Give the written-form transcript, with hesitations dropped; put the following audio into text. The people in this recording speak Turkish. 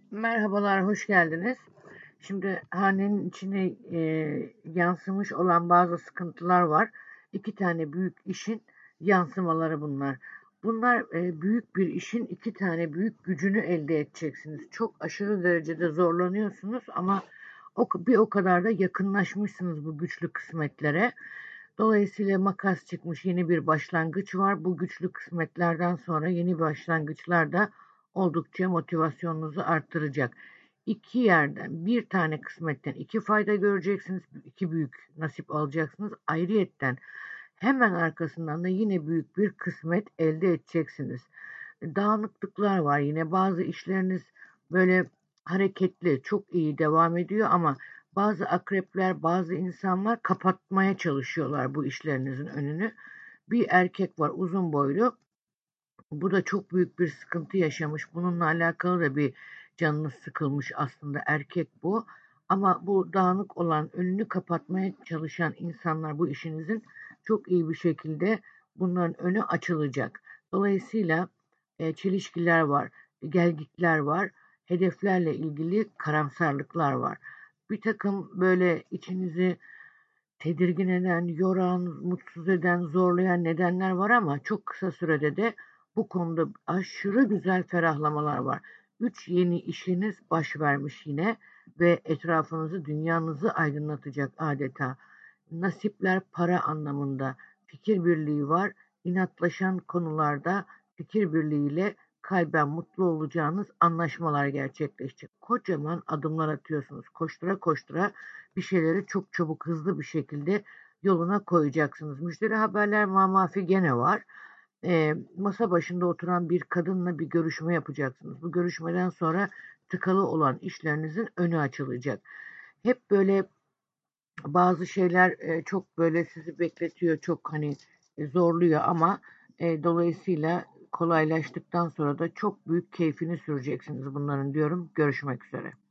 Merhabalar, hoş geldiniz. Şimdi hanenin içine yansımış olan bazı sıkıntılar var. 2 tane büyük işin yansımaları bunlar. Bunlar büyük bir işin 2 tane büyük gücünü elde edeceksiniz. Çok aşırı derecede zorlanıyorsunuz ama bir o kadar da yakınlaşmışsınız bu güçlü kısmetlere. Dolayısıyla makas çıkmış, yeni bir başlangıç var. Bu güçlü kısmetlerden sonra yeni başlangıçlar da oldukça motivasyonunuzu arttıracak. İki yerden, bir tane kısmetten iki fayda göreceksiniz. İki büyük nasip alacaksınız. Ayrıyetten hemen arkasından da yine büyük bir kısmet elde edeceksiniz. Dağınıklıklar var yine. Bazı işleriniz böyle hareketli, çok iyi devam ediyor ama bazı akrepler, bazı insanlar kapatmaya çalışıyorlar bu işlerinizin önünü. Bir erkek var, uzun boylu. Bu da çok büyük bir sıkıntı yaşamış. Bununla alakalı da bir canınız sıkılmış aslında, erkek bu. Ama bu dağınık olan, önünü kapatmaya çalışan insanlar bu işinizin çok iyi bir şekilde bunların önü açılacak. Dolayısıyla çelişkiler var, gelgitler var, hedeflerle ilgili karamsarlıklar var. Bir takım böyle içinizi tedirgin eden, yoran, mutsuz eden, zorlayan nedenler var ama çok kısa sürede de bu konuda aşırı güzel ferahlamalar var. 3 yeni işiniz baş vermiş yine ve etrafınızı, dünyanızı aydınlatacak adeta. Nasipler para anlamında fikir birliği var. İnatlaşan konularda fikir birliğiyle kalben mutlu olacağınız anlaşmalar gerçekleşecek. Kocaman adımlar atıyorsunuz. Koştura koştura bir şeyleri çok çabuk, hızlı bir şekilde yoluna koyacaksınız. Müjdeli haberler mamafi gene var. Masa başında oturan bir kadınla bir görüşme yapacaksınız. Bu görüşmeden sonra tıkalı olan işlerinizin önü açılacak. Hep böyle bazı şeyler çok böyle sizi bekletiyor, çok hani zorluyor ama dolayısıyla kolaylaştıktan sonra da çok büyük keyfini süreceksiniz bunların diyorum. Görüşmek üzere.